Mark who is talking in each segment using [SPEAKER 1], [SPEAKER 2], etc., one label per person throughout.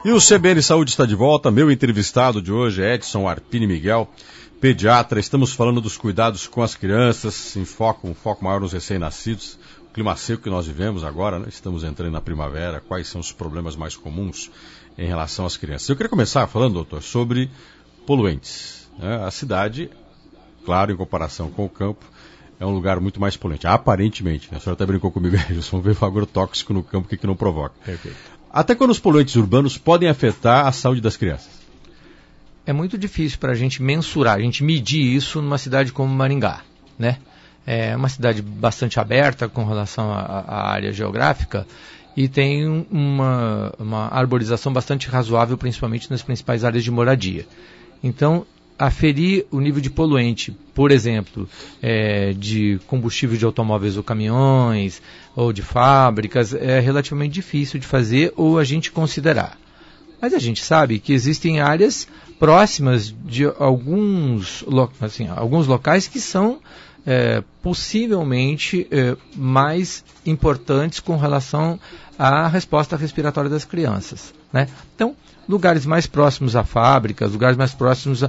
[SPEAKER 1] E o CBN Saúde está de volta. Meu entrevistado de hoje é Edson Arpini Miguel, pediatra. Estamos falando dos cuidados com as crianças, um foco maior nos recém-nascidos. O clima seco que nós vivemos agora, né? Estamos entrando na primavera. Quais são os problemas mais comuns em relação às crianças? Eu queria começar falando, doutor, sobre poluentes. A cidade, claro, em comparação com o campo, é um lugar muito mais poluente. Aparentemente, né? A senhora até brincou comigo, Edson, vamos ver o agrotóxico no campo, o que não provoca.
[SPEAKER 2] Perfeito.
[SPEAKER 1] Até quando os poluentes urbanos podem afetar a saúde das crianças?
[SPEAKER 2] É muito difícil para a gente mensurar, a gente medir isso numa cidade como Maringá, né? É uma cidade bastante aberta com relação à área geográfica e tem uma arborização bastante razoável, principalmente nas principais áreas de moradia. Então, aferir o nível de poluente, por exemplo, de combustível de automóveis ou caminhões, ou de fábricas, é relativamente difícil de fazer ou a gente considerar. Mas a gente sabe que existem áreas próximas de alguns locais que são possivelmente mais importantes com relação à resposta respiratória das crianças, né? Então, lugares mais próximos a fábricas, lugares mais próximos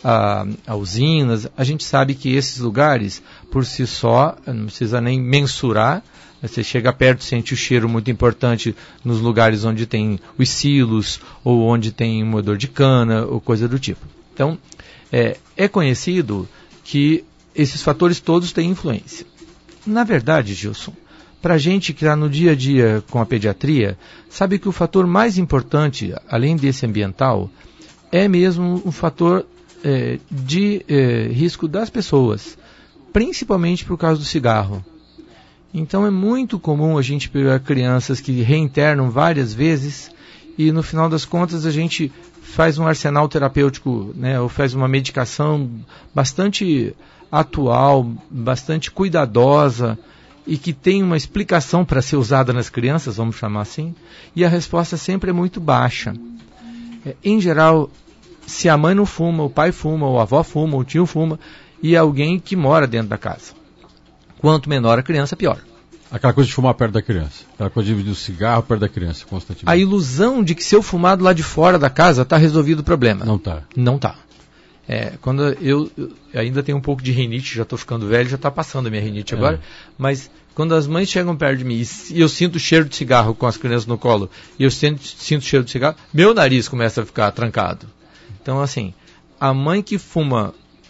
[SPEAKER 2] a usinas, a gente sabe que esses lugares, por si só, não precisa nem mensurar, você chega perto, sente o cheiro muito importante nos lugares onde tem os silos, ou onde tem moedor de cana, ou coisa do tipo. Então, é conhecido que esses fatores todos têm influência. Na verdade, Gilson, para a gente que está no dia a dia com a pediatria, sabe que o fator mais importante, além desse ambiental, é mesmo um fator de risco das pessoas, principalmente por causa do cigarro. Então é muito comum a gente pegar crianças que reinternam várias vezes e no final das contas a gente faz um arsenal terapêutico, né, ou faz uma medicação bastante atual, bastante cuidadosa, e que tem uma explicação para ser usada nas crianças, vamos chamar assim, e a resposta sempre é muito baixa. Em geral, se a mãe não fuma, o pai fuma, ou a avó fuma, o tio fuma, e alguém que mora dentro da casa. Quanto menor a criança, pior.
[SPEAKER 1] Aquela coisa de fumar perto da criança, aquela coisa de cigarro perto da criança, constantemente.
[SPEAKER 2] A ilusão de que se eu fumar do lado de fora da casa, está resolvido o problema.
[SPEAKER 1] Não está.
[SPEAKER 2] Não está. Quando eu ainda tenho um pouco de rinite, já estou ficando velho, já está passando a minha rinite agora, mas quando as mães chegam perto de mim e eu sinto o cheiro de cigarro com as crianças no colo, e eu sinto o cheiro de cigarro, meu nariz começa a ficar trancado. Então, assim, a mãe que fuma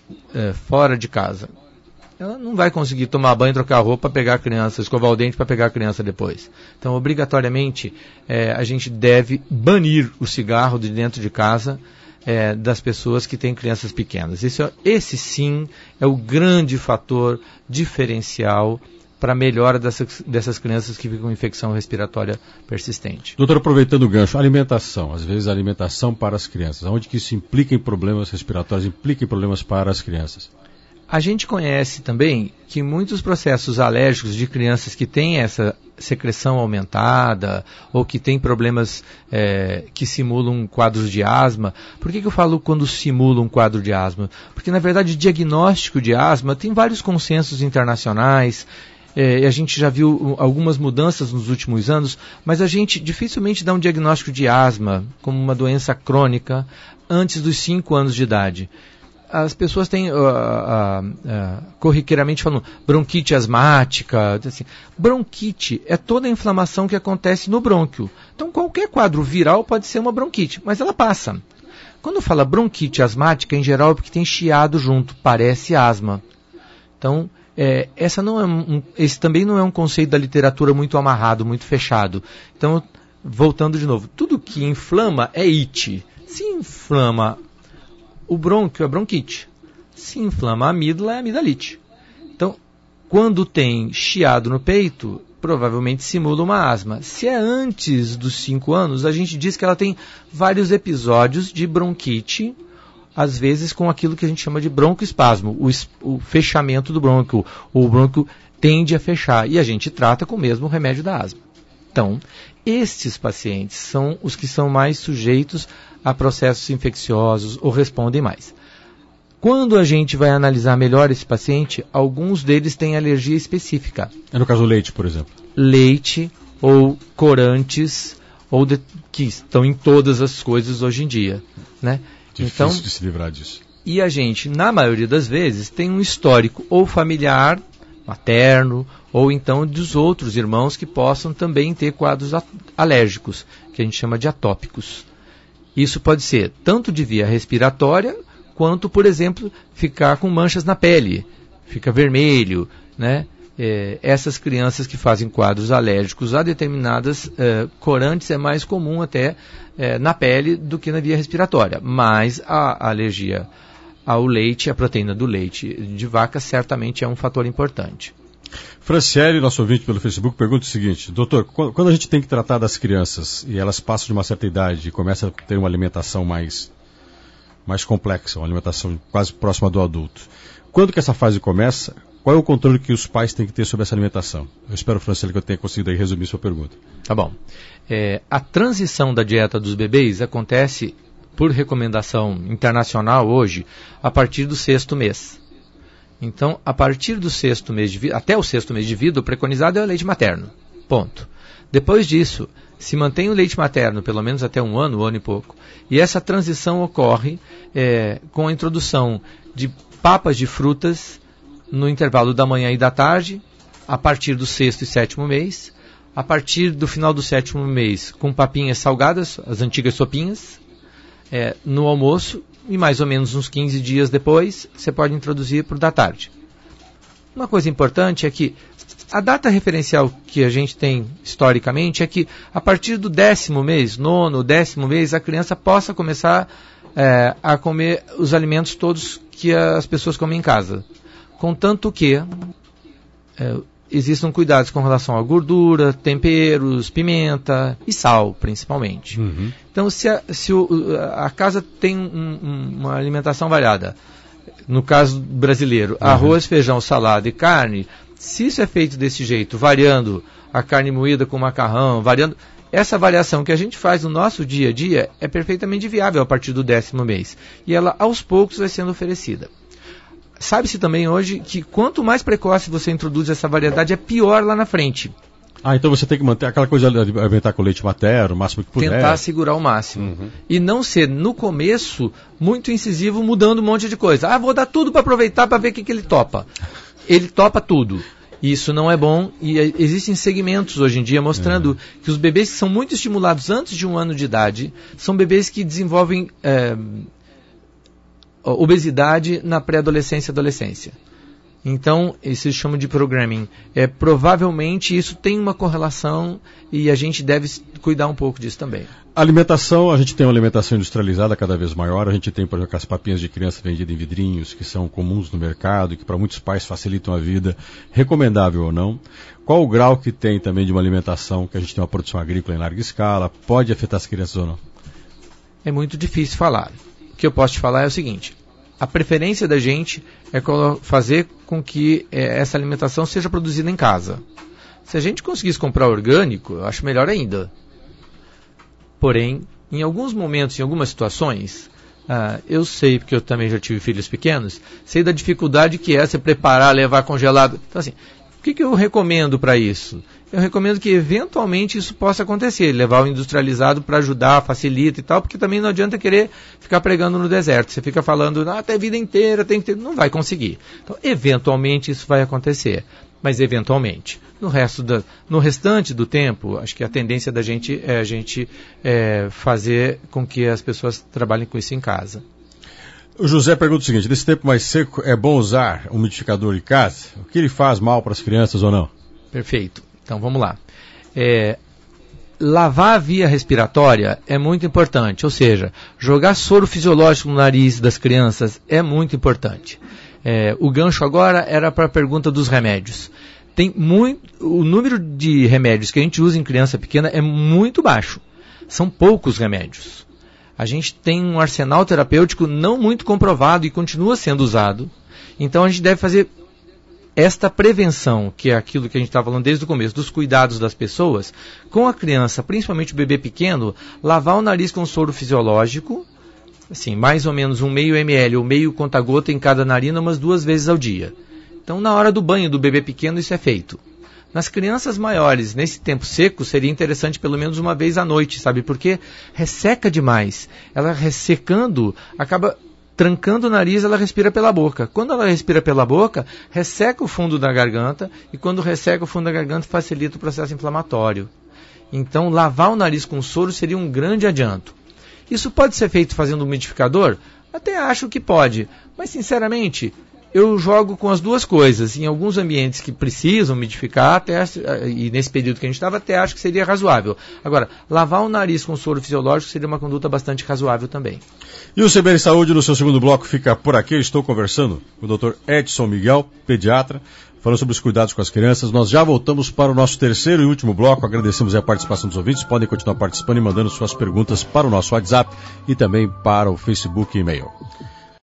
[SPEAKER 2] fora de casa, ela não vai conseguir tomar banho, trocar a roupa, pegar a criança, escovar o dente para pegar a criança depois. Então, obrigatoriamente, a gente deve banir o cigarro de dentro de casa das pessoas que têm crianças pequenas. Esse sim é o grande fator diferencial para a melhora dessas crianças que ficam com infecção respiratória persistente.
[SPEAKER 1] Doutor, aproveitando o gancho, alimentação, às vezes a alimentação para as crianças, onde que isso implica em problemas respiratórios, implica em problemas para as crianças?
[SPEAKER 2] A gente conhece também que muitos processos alérgicos de crianças que têm essa secreção aumentada ou que têm problemas que simulam quadros de asma. Por que eu falo quando simula um quadro de asma? Porque, na verdade, o diagnóstico de asma tem vários consensos internacionais. A gente já viu algumas mudanças nos últimos anos, mas a gente dificilmente dá um diagnóstico de asma como uma doença crônica antes dos 5 anos de idade. As pessoas têm, corriqueiramente falando, bronquite asmática. Assim. Bronquite é toda a inflamação que acontece no brônquio. Então, qualquer quadro viral pode ser uma bronquite, mas ela passa. Quando fala bronquite asmática, em geral, é porque tem chiado junto, parece asma. Então, esse também não é um conceito da literatura muito amarrado, muito fechado. Então, voltando de novo, tudo que inflama é ite. Se inflama o brônquio é bronquite. Se inflama a amígdala, é amidalite. Então, quando tem chiado no peito, provavelmente simula uma asma. Se é antes dos 5 anos, a gente diz que ela tem vários episódios de bronquite, às vezes com aquilo que a gente chama de broncoespasmo, o fechamento do brônquio. O brônquio tende a fechar e a gente trata com o mesmo remédio da asma. Então, estes pacientes são os que são mais sujeitos a processos infecciosos ou respondem mais. Quando a gente vai analisar melhor esse paciente, alguns deles têm alergia específica.
[SPEAKER 1] É no caso do leite, por exemplo?
[SPEAKER 2] Leite ou corantes que estão em todas as coisas hoje em dia, né?
[SPEAKER 1] Difícil de se livrar disso.
[SPEAKER 2] E a gente, na maioria das vezes, tem um histórico ou familiar, materno, ou então dos outros irmãos que possam também ter quadros alérgicos, que a gente chama de atópicos. Isso pode ser tanto de via respiratória, quanto, por exemplo, ficar com manchas na pele, fica vermelho, né? Essas crianças que fazem quadros alérgicos a determinadas corantes é mais comum até na pele do que na via respiratória, mas a alergia ao leite, a proteína do leite de vaca, certamente é um fator importante.
[SPEAKER 1] Franciele, nosso ouvinte pelo Facebook, pergunta o seguinte: doutor, quando a gente tem que tratar das crianças e elas passam de uma certa idade e começam a ter uma alimentação mais complexa, uma alimentação quase próxima do adulto, quando que essa fase começa? Qual é o controle que os pais têm que ter sobre essa alimentação? Eu espero, Franciele, que eu tenha conseguido aí resumir sua pergunta.
[SPEAKER 2] Tá bom. A transição da dieta dos bebês acontece, por recomendação internacional hoje, a partir do 6º mês. Então, a partir do 6º mês de vida, até o 6º mês de vida, o preconizado é o leite materno. Ponto. Depois disso, se mantém o leite materno pelo menos até um ano e pouco. E essa transição ocorre com a introdução de papas de frutas no intervalo da manhã e da tarde, a partir do 6º e 7º mês, a partir do final do 7º mês, com papinhas salgadas, as antigas sopinhas, no almoço, e mais ou menos uns 15 dias depois, você pode introduzir para o da tarde. Uma coisa importante é que a data referencial que a gente tem historicamente é que a partir do 10º mês, 9º, 10º mês, a criança possa começar a comer os alimentos todos que as pessoas comem em casa. Contanto que existam cuidados com relação à gordura, temperos, pimenta e sal, principalmente.
[SPEAKER 1] Uhum.
[SPEAKER 2] Então, se a casa tem uma alimentação variada, no caso brasileiro, arroz, feijão, salada e carne, se isso é feito desse jeito, variando a carne moída com macarrão, variando, essa variação que a gente faz no nosso dia a dia é perfeitamente viável a partir do 10º mês. E ela, aos poucos, vai sendo oferecida. Sabe-se também hoje que quanto mais precoce você introduz essa variedade, é pior lá na frente.
[SPEAKER 1] Então você tem que manter aquela coisa de alimentar com leite materno, o máximo que puder.
[SPEAKER 2] Tentar segurar o máximo.
[SPEAKER 1] Uhum.
[SPEAKER 2] E não ser, no começo, muito incisivo, mudando um monte de coisa. Vou dar tudo para aproveitar para ver o que ele topa. Ele topa tudo. Isso não é bom, e existem segmentos hoje em dia mostrando que os bebês que são muito estimulados antes de 1 ano de idade são bebês que desenvolvem obesidade na pré-adolescência e adolescência. Então, isso se chama de programming. Provavelmente isso tem uma correlação e a gente deve cuidar um pouco disso também.
[SPEAKER 1] Alimentação, a gente tem uma alimentação industrializada cada vez maior. A gente tem, por exemplo, as papinhas de criança vendidas em vidrinhos, que são comuns no mercado e que para muitos pais facilitam a vida. Recomendável ou não? Qual o grau que tem também de uma alimentação que a gente tem uma produção agrícola em larga escala? Pode afetar as crianças ou não?
[SPEAKER 2] É muito difícil falar. O que eu posso te falar é o seguinte: a preferência da gente é fazer com que essa alimentação seja produzida em casa. Se a gente conseguisse comprar orgânico, eu acho melhor ainda. Porém, em alguns momentos, em algumas situações, eu sei, porque eu também já tive filhos pequenos, sei da dificuldade que é você preparar, levar congelado. Então, assim, o que eu recomendo para isso? Eu recomendo que eventualmente isso possa acontecer, levar o industrializado para ajudar, facilita e tal, porque também não adianta querer ficar pregando no deserto. Você fica falando, até a vida inteira tem que ter, não vai conseguir. Então, eventualmente isso vai acontecer, mas eventualmente. No restante do tempo, acho que a tendência da gente é a gente fazer com que as pessoas trabalhem com isso em casa.
[SPEAKER 1] O José pergunta o seguinte: nesse tempo mais seco, é bom usar umidificador em casa? O que ele faz mal para as crianças ou não?
[SPEAKER 2] Perfeito. Então, vamos lá. Lavar a via respiratória é muito importante, ou seja, jogar soro fisiológico no nariz das crianças é muito importante. O gancho agora era para a pergunta dos remédios. O número de remédios que a gente usa em criança pequena é muito baixo. São poucos remédios. A gente tem um arsenal terapêutico não muito comprovado e continua sendo usado. Então a gente deve fazer esta prevenção, que é aquilo que a gente está falando desde o começo, dos cuidados das pessoas, com a criança, principalmente o bebê pequeno, lavar o nariz com soro fisiológico, assim, mais ou menos 1/2 ml ou meio conta-gota em cada narina, umas 2 vezes ao dia. Então, na hora do banho do bebê pequeno, isso é feito. Nas crianças maiores, nesse tempo seco, seria interessante pelo menos uma vez à noite, sabe? Porque resseca demais. Ela ressecando, acaba trancando o nariz, ela respira pela boca. Quando ela respira pela boca, resseca o fundo da garganta, e quando resseca o fundo da garganta, facilita o processo inflamatório. Então, lavar o nariz com soro seria um grande adianto. Isso pode ser feito fazendo um umidificador? Até acho que pode, mas sinceramente, eu jogo com as duas coisas. Em alguns ambientes que precisam umidificar, e nesse período que a gente estava, até acho que seria razoável. Agora, lavar o nariz com soro fisiológico seria uma conduta bastante razoável também.
[SPEAKER 1] E o CBN Saúde, no seu segundo bloco, fica por aqui. Eu estou conversando com o Dr. Edson Miguel, pediatra, falando sobre os cuidados com as crianças. Nós já voltamos para o nosso terceiro e último bloco. Agradecemos a participação dos ouvintes. Podem continuar participando e mandando suas perguntas para o nosso WhatsApp e também para o Facebook e e-mail.